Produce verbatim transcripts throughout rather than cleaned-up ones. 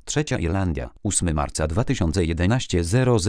Trzecia Irlandia, ósmego marca dwa tysiące jedenastego.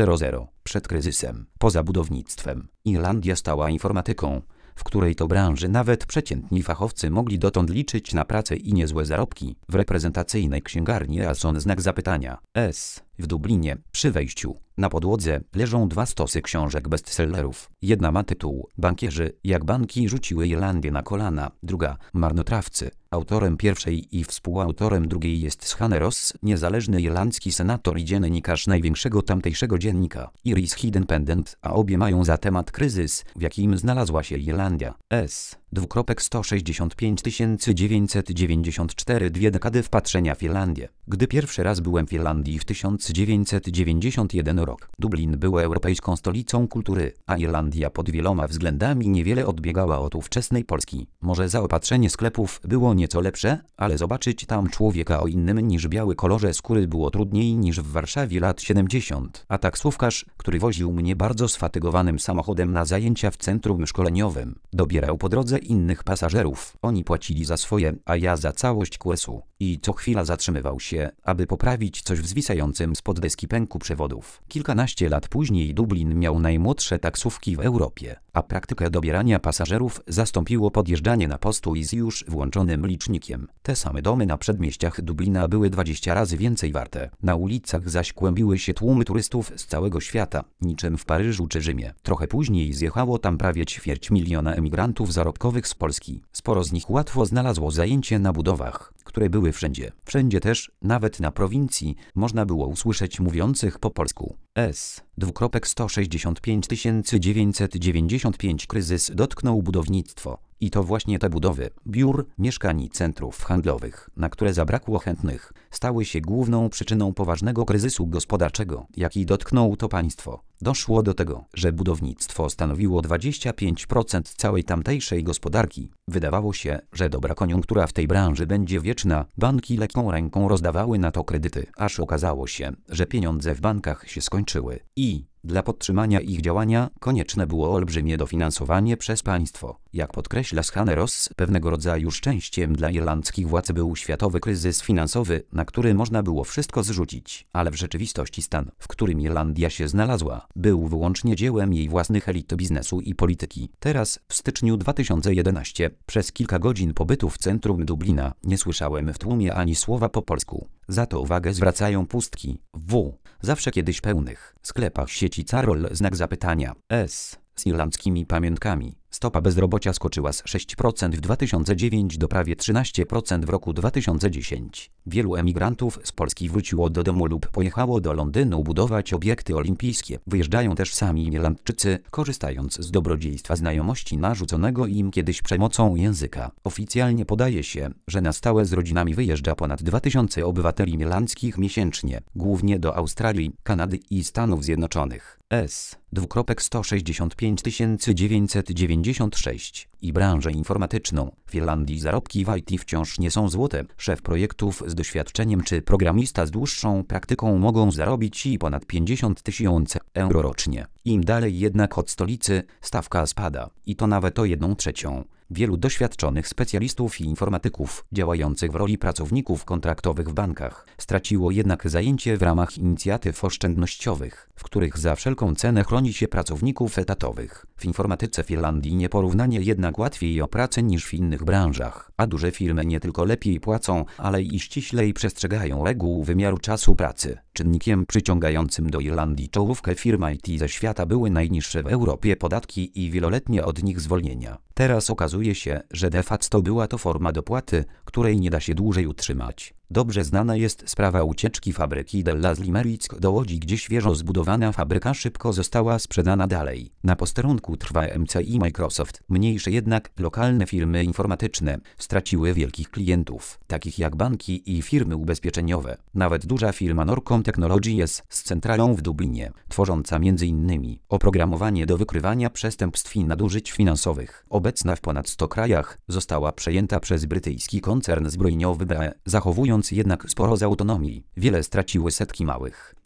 Przed kryzysem, poza budownictwem, Irlandia stała informatyką, w której to branży nawet przeciętni fachowcy mogli dotąd liczyć na pracę i niezłe zarobki. W reprezentacyjnej księgarni Eason znak zapytania S w Dublinie, przy wejściu, na podłodze leżą dwa stosy książek bestsellerów. Jedna ma tytuł Bankierzy, jak banki rzuciły Irlandię na kolana, druga Marnotrawcy. Autorem pierwszej i współautorem drugiej jest Shane Ross, niezależny irlandzki senator i dziennikarz największego tamtejszego dziennika, Irish Independent, a obie mają za temat kryzys, w jakim znalazła się Irlandia. S. Dwukropek sto sześćdziesiąt pięć tysięcy dziewięćset dziewięćdziesiąt cztery. Dwie dekady wpatrzenia w Irlandię. Gdy pierwszy raz byłem w Irlandii w tysiąc dziewięćset dziewięćdziesiątym pierwszym rok, Dublin był europejską stolicą kultury, a Irlandia pod wieloma względami niewiele odbiegała od ówczesnej Polski. Może zaopatrzenie sklepów było nieco lepsze, ale zobaczyć tam człowieka o innym niż biały kolorze skóry było trudniej niż w Warszawie lat siedemdziesiątych. A taksówkarz, który woził mnie bardzo sfatygowanym samochodem na zajęcia w centrum szkoleniowym, dobierał po drodze innych pasażerów. Oni płacili za swoje, a ja za całość kłesu. I co chwila zatrzymywał się, aby poprawić coś w zwisającym spod deski pęku przewodów. Kilkanaście lat później Dublin miał najmłodsze taksówki w Europie, a praktykę dobierania pasażerów zastąpiło podjeżdżanie na postój z już włączonym licznikiem. Te same domy na przedmieściach Dublina były dwadzieścia razy więcej warte. Na ulicach zaś kłębiły się tłumy turystów z całego świata, niczym w Paryżu czy Rzymie. Trochę później zjechało tam prawie ćwierć miliona emigrantów zarobkowych z Polski. Sporo z nich łatwo znalazło zajęcie na budowach, które były wszędzie. Wszędzie też, nawet na prowincji, można było usłyszeć mówiących po polsku. S. Dwukropek sto sześćdziesiąt pięć tysięcy dziewięćset dziewięćdziesiąt pięć. Kryzys dotknął budownictwo. I to właśnie te budowy, biur, mieszkań i centrów handlowych, na które zabrakło chętnych, stały się główną przyczyną poważnego kryzysu gospodarczego, jaki dotknął to państwo. Doszło do tego, że budownictwo stanowiło dwadzieścia pięć procent całej tamtejszej gospodarki. Wydawało się, że dobra koniunktura w tej branży będzie wieczna. Banki lekką ręką rozdawały na to kredyty, aż okazało się, że pieniądze w bankach się skończyły. I dla podtrzymania ich działania konieczne było olbrzymie dofinansowanie przez państwo. Jak podkreśla Shane Ross, pewnego rodzaju szczęściem dla irlandzkich władz był światowy kryzys finansowy, na który można było wszystko zrzucić. Ale w rzeczywistości stan, w którym Irlandia się znalazła, był wyłącznie dziełem jej własnych elit biznesu i polityki. Teraz, w styczniu dwa tysiące jedenastego, przez kilka godzin pobytu w centrum Dublina, nie słyszałem w tłumie ani słowa po polsku. Za to uwagę zwracają pustki w zawsze kiedyś pełnych sklepach sieci Carol znak zapytania S z irlandzkimi pamiątkami. Stopa bezrobocia skoczyła z sześć procent w dwa tysiące dziewiątym do prawie trzynaście procent w roku dwa tysiące dziesiątym. Wielu emigrantów z Polski wróciło do domu lub pojechało do Londynu budować obiekty olimpijskie. Wyjeżdżają też sami Irlandczycy, korzystając z dobrodziejstwa znajomości narzuconego im kiedyś przemocą języka. Oficjalnie podaje się, że na stałe z rodzinami wyjeżdża ponad dwa tysiące obywateli irlandzkich miesięcznie, głównie do Australii, Kanady i Stanów Zjednoczonych. S. Dwukropek sto sześćdziesiąt pięć tysięcy dziewięćset dziewięćdziesiąt sześć. I branżę informatyczną. W Irlandii zarobki w I T wciąż nie są złote. Szef projektów z doświadczeniem czy programista z dłuższą praktyką mogą zarobić i ponad pięćdziesiąt tysięcy euro rocznie. Im dalej jednak od stolicy, stawka spada. I to nawet o jedną trzecią. Wielu doświadczonych specjalistów i informatyków działających w roli pracowników kontraktowych w bankach straciło jednak zajęcie w ramach inicjatyw oszczędnościowych, w których za wszelką cenę chroni się pracowników etatowych. W informatyce w Irlandii nieporównanie jednak łatwiej o pracę niż w innych branżach, a duże firmy nie tylko lepiej płacą, ale i ściślej przestrzegają reguł wymiaru czasu pracy. Czynnikiem przyciągającym do Irlandii czołówkę firm I T ze świata były najniższe w Europie podatki i wieloletnie od nich zwolnienia. Teraz okazuje się, że de facto była to forma dopłaty, której nie da się dłużej utrzymać. Dobrze znana jest sprawa ucieczki fabryki Dallas Limerick do Łodzi, gdzie świeżo zbudowana fabryka szybko została sprzedana dalej. Na posterunku trwa M C i Microsoft. Mniejsze jednak lokalne firmy informatyczne straciły wielkich klientów, takich jak banki i firmy ubezpieczeniowe. Nawet duża firma Norcom Technologies z centralą w Dublinie, tworząca między innymi oprogramowanie do wykrywania przestępstw i nadużyć finansowych, obecna w ponad stu krajach, została przejęta przez brytyjski koncern zbrojeniowy B E, zachowując jednak sporo z autonomii. Wiele straciły setki małych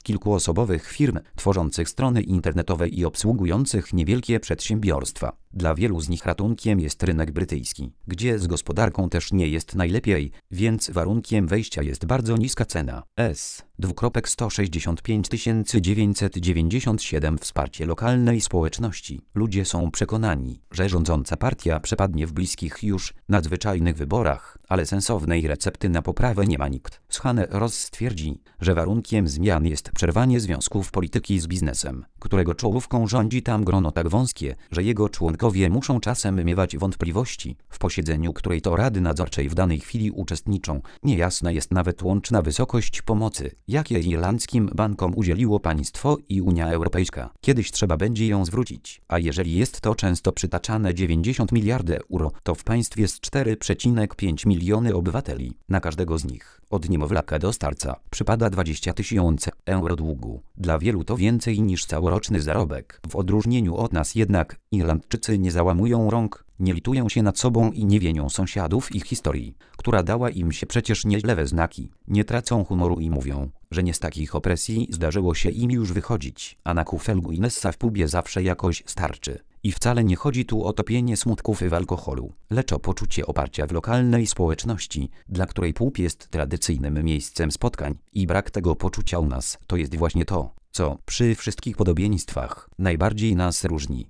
kilkuosobowych firm tworzących strony internetowe i obsługujących niewielkie przedsiębiorstwa. Dla wielu z nich ratunkiem jest rynek brytyjski, gdzie z gospodarką też nie jest najlepiej, więc warunkiem wejścia jest bardzo niska cena. S. sto sześćdziesiąt pięć tysięcy dziewięćset dziewięćdziesiąt siedem Wsparcie lokalnej społeczności. Ludzie są przekonani, że rządząca partia przepadnie w bliskich już nadzwyczajnych wyborach, ale sensownej recepty na poprawę nie ma nikt. Schane Ross stwierdzi, że warunkiem zmian jest przerwanie związków polityki z biznesem, którego czołówką rządzi tam grono tak wąskie, że jego członkowie muszą czasem miewać wątpliwości. W posiedzeniu której to Rady Nadzorczej w danej chwili uczestniczą, niejasna jest nawet łączna wysokość pomocy, jakiej irlandzkim bankom udzieliło państwo i Unia Europejska. Kiedyś trzeba będzie ją zwrócić, a jeżeli jest to często przytaczane dziewięćdziesiąt miliardów euro, to w państwie jest cztery przecinek pięć miliony obywateli. Na każdego z nich, od niemowlaka do starca, przypada dwadzieścia tysięcy euro długu. Dla wielu to więcej niż całoroczny zarobek. W odróżnieniu od nas jednak Irlandczycy nie załamują rąk, nie litują się nad sobą i nie wienią sąsiadów ich historii, która dała im się przecież nieźle we znaki. Nie tracą humoru i mówią, że nie z takich opresji zdarzyło się im już wychodzić, a na kufel Guinnessa w pubie zawsze jakoś starczy. I wcale nie chodzi tu o topienie smutków w alkoholu, lecz o poczucie oparcia w lokalnej społeczności, dla której pub jest tradycyjnym miejscem spotkań i brak tego poczucia u nas to jest właśnie to, co przy wszystkich podobieństwach najbardziej nas różni.